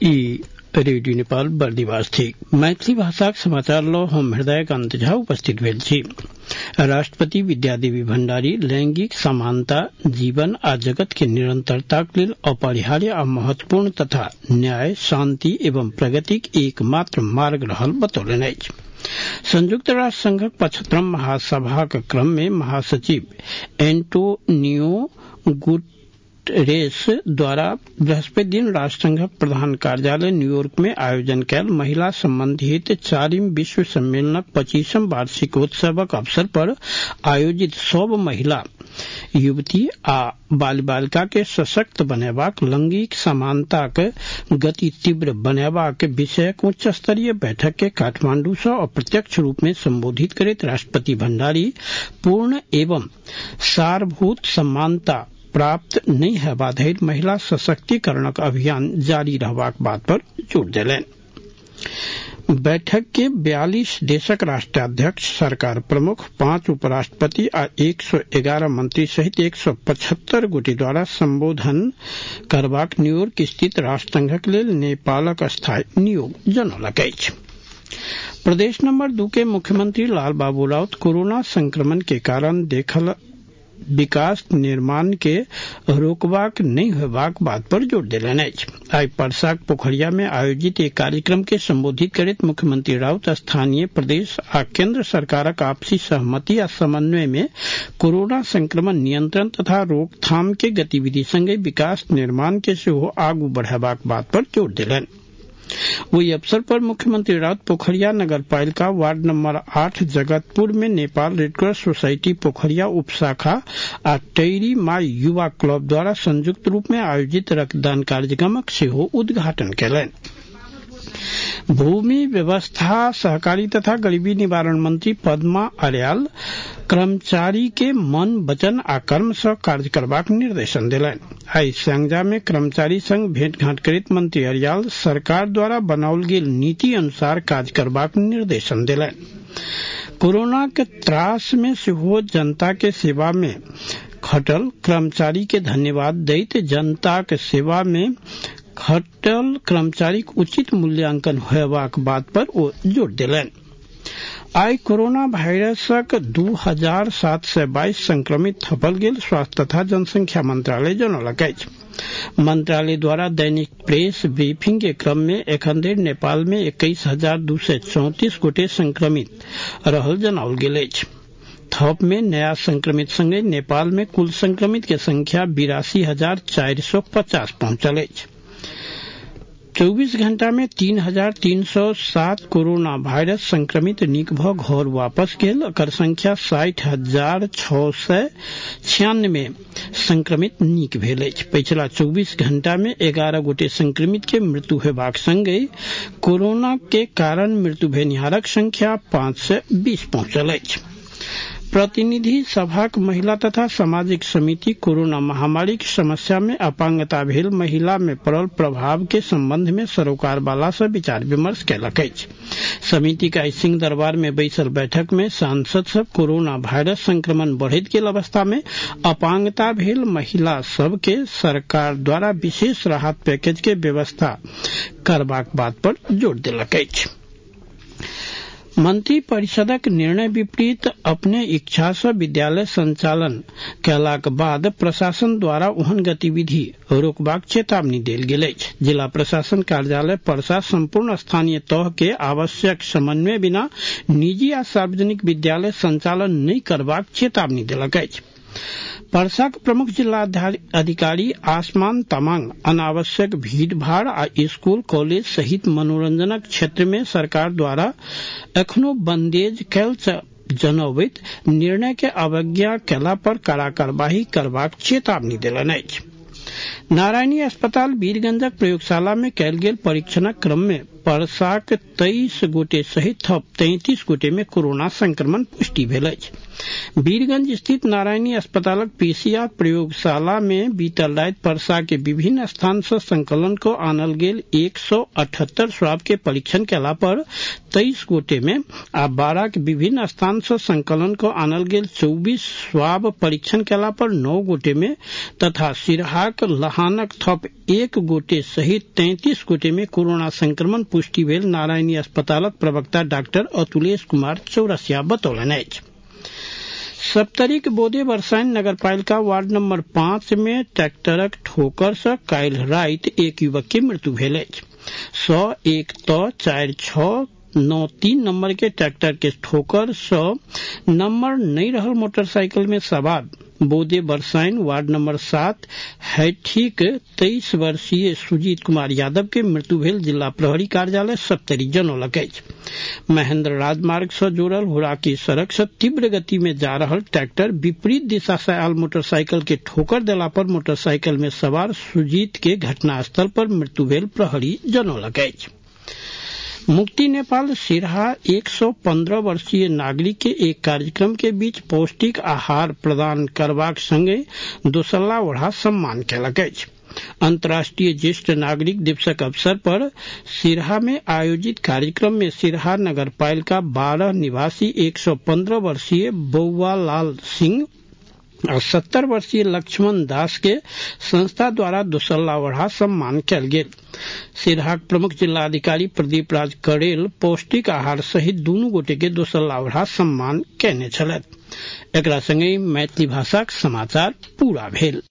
Radio Nepal Bardibas थी मैथिली भाषाक समाचार लो हम हृदय अंतझा उपस्थित भेल छी। राष्ट्रपति विद्यादेवी भण्डारी लैंगिक समानता जीवन आ जगत के निरंतरताक लेल अपरिहार्य आ महत्वपूर्ण तथा न्याय शांति एवं प्रगतिक एकमात्र मार्ग रहल बतौलनि अछि। संयुक्त राष्ट्र संघक 75 महासभाक क्रम में महासचिव एंटोनियो गुटेरेस द्वारा बृहस्पति दिन राष्ट्रसंघक प्रधान कार्यालय न्यूयॉर्क में आयोजन कैल महिला संबंधित 4वीं विश्व सम्मेलनक 25वीं वार्षिकोत्सवक अवसर पर आयोजित सब महिला युवती आ बाल बालिका के सशक्त बनेबाक लैंगिक समानताक गति तीव्र बनेबाक विषयक उच्च स्तरीय बैठक के काठमांडू से अप्रत्यक्ष रूप में संबोधित करैत राष्ट्रपति भण्डारी पूर्ण एवं सारभूत समानता प्राप्त नहीं हेबा धरि महिला सशक्तिकरणक अभियान जारी रहबाक बात पर जोर देलनि। बैठक के 42 देशक राष्ट्राध्यक्ष सरकार प्रमुख 5 उपराष्ट्रपति आ 111 मंत्री सहित 175 गोटे द्वारा संबोधन करबाक न्यूयॉर्क स्थित राष्ट्रसंघक लेल नेपालक स्थायी नियोग जनौलक अछि। प्रदेश नंबर 2 के मुख्यमंत्री लाल बाबू राउत कोरोना संक्रमण के कारण देखल विकास निर्माण के रोकबाक नहीं होबाक बात पर जोर देलनि अछि। आइ परसाक पोखरिया में आयोजित एक कार्यक्रम के संबोधित करैत मुख्यमंत्री राउत स्थानीय प्रदेश आ केंद्र सरकारक आपसी सहमति आ समन्वय में कोरोना संक्रमण नियंत्रण तथा रोकथाम के गतिविधि संगे विकास निर्माण के सेहो आगू बढ़ेबाक बात पर जोर देलनि। वही अवसर पर मुख्यमंत्री राउत पोखरिया नगरपालिका वार्ड नंबर 8 जगतपुर में नेपाल रेडक्रॉस सोसाइटी पोखरिया उपशाखा आ टैरी माई युवा क्लब द्वारा संयुक्त रूप में आयोजित रक्तदान कार्यक्रमक सेहो उद्घाटन कयलनि। भूमि व्यवस्था सहकारी तथा गरीबी निवारण मंत्री पद्मा अर्याल कर्मचारी के मन वचन आ कर्म से कार्य करबाक निर्देशन देलनि। आई संगजा में कर्मचारी संग भेंटघाट करैत मंत्री अर्याल सरकार द्वारा बनाओल गेल नीति अनुसार कार्य करबाक निर्देशन देलनि। कोरोना के त्रास में सेहो जनता के सेवा में खटल कर्मचारी के धन्यवाद दैत जनता के सेवा में खटल कर्मचारी उचित मूल्यांकन होयबाक बात पर ओ जोर देलनि। आई कोरोना वायरसक 2722 संक्रमित थपल गेल स्वास्थ्य तथा जनसंख्या मंत्रालय जनौलक अछि। मंत्रालय द्वारा दैनिक प्रेस ब्रीफिंग के क्रम में एखन धरि नेपाल में 21,234 गोटे संक्रमित रहल जनाओल गेल अछि। थप में नया संक्रमित संगे नेपाल में कुल संक्रमित के संख्या 82,450 पहुंचल अछि। 24 घंटा में 3,307 कोरोना वायरस संक्रमित नीक भ घर वापस गेल। एकर संख्या 60,696 संक्रमित नीक भेल अछि। पिछला 24 घंटा में 11 गोटे संक्रमित के मृत्यु हेबाक संगे कोरोना के कारण मृत्यु भेनिहारक संख्या 520 पहुंचल अछि। प्रतिनिधि सभाक महिला तथा सामाजिक समिति कोरोना महामारी की समस्या में अपांगता भेल महिला में पड़ल प्रभाव के संबंध में सरोकार वाला से विचार विमर्श कयलक अछि। समिति का सिंह दरबार में बैसल बैठक में सांसद सब कोरोना वायरस संक्रमण बढ़ैत गेल अवस्था में अपांगता भेल महिला सब के सरकार द्वारा विशेष राहत पैकेज के व्यवस्था करबाक बात पर जोर देलक अछि। मंत्री परिषदक निर्णय विपरीत अपने इच्छा से विद्यालय संचालन कैलाक बाद प्रशासन द्वारा ओहन गतिविधि रोकबाक चेतावनी देल गेल अछि। जिला प्रशासन कार्यालय परसा संपूर्ण स्थानीय तह के आवश्यक समन्वय बिना निजी आ सार्वजनिक विद्यालय संचालन नहीं करबाक चेतावनी देलक अछि। परसाक प्रमुख जिला अधिकारी आसमान तमांग अनावश्यक भीड़ भाड़ आ स्कूल कॉलेज सहित मनोरंजनक क्षेत्र में सरकार द्वारा एखनो बंदेज कैल जनौबैत निर्णय के अवज्ञा कैला पर कड़ा कार्यवाही करबाक चेतावनी देलनि अछि। नारायणी अस्पताल वीरगंजक प्रयोगशाला में कैल गेल परीक्षणक क्रम में परसाक 23 गोटे सहित थप 33 गोटे में कोरोना संक्रमण पुष्टि भेल अछि। वीरगंज स्थित नारायणी अस्पतालक पीसीआर प्रयोगशाला में बीतल राति परसा के विभिन्न स्थान से संकलन को आनल गेल 178 स्वाब के परीक्षण केला पर 23 गोटे में आ 12 के विभिन्न स्थान से संकलन को आनल गेल 24 स्वाब परीक्षण केला पर 9 गोटे में तथा सिरहाक लहानक थप 1 गोटे सहित 33 गोटे में कोरोना संक्रमण पुष्टि भेल नारायणी अस्पतालक प्रवक्ता डॉक्टर अतुलेश कुमार चौरसिया बतौलनि अछि। सप्तरीक बोदे बरसाइन नगरपालिका वार्ड नंबर 5 में ट्रैक्टरक ठोकर से काल्हि राति एक युवक के मृत्यु भेल अछि। 101 4693 नंबर के ट्रैक्टर के ठोकर से नंबर नहीं रहल मोटरसाइकिल में सवार बोदे बरसाइन वार्ड नंबर 7 हैठीक 23 वर्षीय सुजीत कुमार यादव के मृत्यु भेल जिला प्रहरी कार्यालय सप्तरी जनौलक अछि। महेंद्र राजमार्ग से जोड़ल हुराकी सड़क से तीव्र गति में जा रहल ट्रैक्टर विपरीत दिशा से आयल मोटरसाइकिल के ठोकर देला पर मोटरसाइकिल में सवार सुजीत के घटनास्थल पर मृत्यु भेल प्रहरी जनौलक अछि। मुक्ति नेपाल सिरहा 115 वर्षीय नागरिक के एक कार्यक्रम के बीच पौष्टिक आहार प्रदान करबाक संगे दोसल्ला ओढ़ा सम्मान केलक अछि। अंतर्राष्ट्रीय ज्येष्ठ नागरिक दिवसक अवसर पर सिरहा में आयोजित कार्यक्रम में सिरहा नगरपालिका 12 निवासी 115 वर्षीय बौआ लाल सिंह और 70 वर्षीय लक्ष्मण दास के संस्था द्वारा दोसल्ला ओढ़ा सम्मान कयल गेल। सिरहाक प्रमुख जिला अधिकारी प्रदीप राज करेल पौष्टिक आहार सहित दुनू गोटे के दोसल्ला ओढ़ा सम्मान केने छलथि। एकरा संगे मैथिली भाषाक समाचार पूरा भेल।